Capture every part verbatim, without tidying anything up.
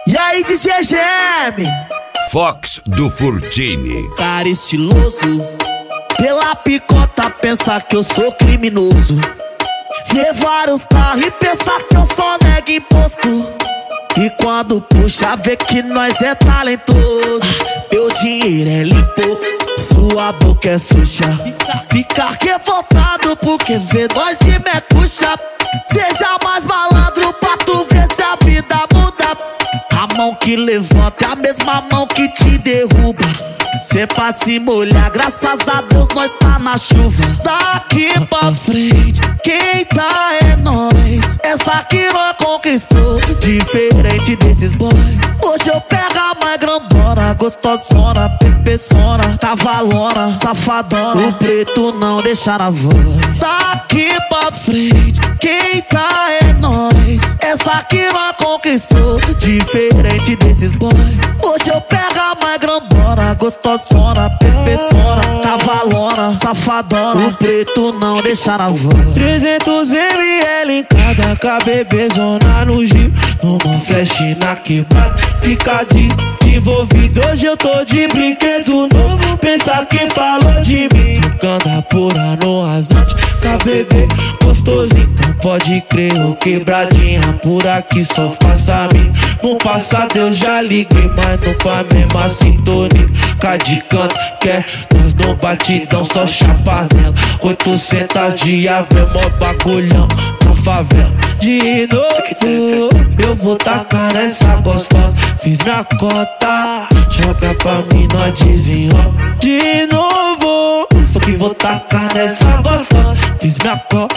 E aí, D J G M? Fox do Furtini. Cara estiloso, pela picota pensa que eu sou criminoso. Vê vários carros e pensa que eu só nego imposto. E quando puxa vê que nós é talentoso. Meu dinheiro é limpo, sua boca é suja. Fica revoltado porque vê nós de mecuxa. Seja mais malandro pra tu ver se a vida muda. A mão que levanta é a mesma mão que te derruba. Cê pra se molhar, graças a Deus nós tá na chuva. Daqui pra frente, quem tá é nós. Essa aqui nós conquistou, diferente desses boys. Hoje eu pego a mais grandona, gostosona, pepeçona, cavalona, safadona. O preto não deixa na voz. Daqui pra frente, quem tá é nós. Essa aqui nós conquistou, diferente desses boys. Hoje eu pego a mais grandona, gostosona, pepeçona, cavalona, safadona. O preto não deixa na voz. trezentos mililitros em cada K B B zona no Gil. Toma flash na quebrada, fica de envolvido. Hoje eu tô de brinquedo novo. Pensa que falou de mim, tocando a pura no rasante. K B B gostosinho, então pode crer. O quebradinha por aqui só faça a mim. No passado eu já liguei, mas não foi a mesma sintonia. Cá de canto, quer nós no batidão, só chapa nela. oitocentos de ave, mó bagulhão na favela. De novo, eu vou tacar nessa gostosa. Fiz minha cota, joga pra mim, nós desenrola. De novo, foi que vou tacar nessa gostosa. Fiz minha cota,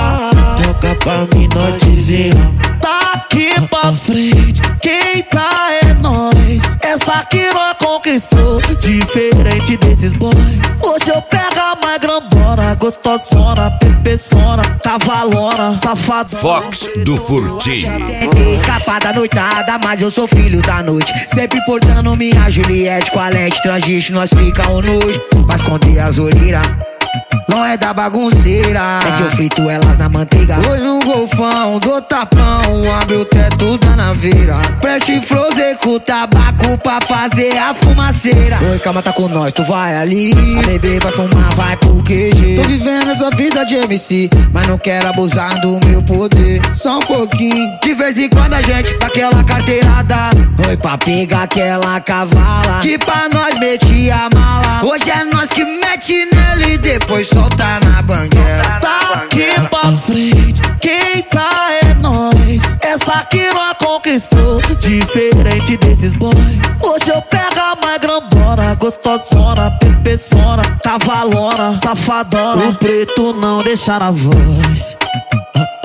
joga pra mim, nós desenrola. Daqui pra frente, quem tá é nós. Essa aqui nós conquistou, diferente desses boys. Hoje eu pego a mais grandona, gostosona, pepeçona, cavalona, safadona. Fox do Furtini. Tentei escapar da noitada, mas eu sou filho da noite. Sempre portando minha Juliette com a Alex Transisto. Nós fica um nojo pra esconder as olheiras. Não é da bagunceira, é que eu frito elas na manteiga. Hoje no golfão, do tapão, abre o teto da naveira. Preste flow, com o tabaco pra fazer a fumaceira. Oi, calma, tá com nós, tu vai ali. A bebê vai fumar, vai pro Q G. Tô vivendo essa vida de M C, mas não quero abusar do meu poder. Só um pouquinho, de vez em quando a gente dá aquela carteirada. Oi, pra pegar aquela cavala que pra nós metia a mala. Hoje é nós que mete nele e depois solta na banguela. Daqui pra frente, quem tá é nós. Essa aqui nós conquistou, diferente desses boys. Hoje eu pego a mais grandona, gostosona, pepeçona, cavalona, safadona. O preto não deixa na voz.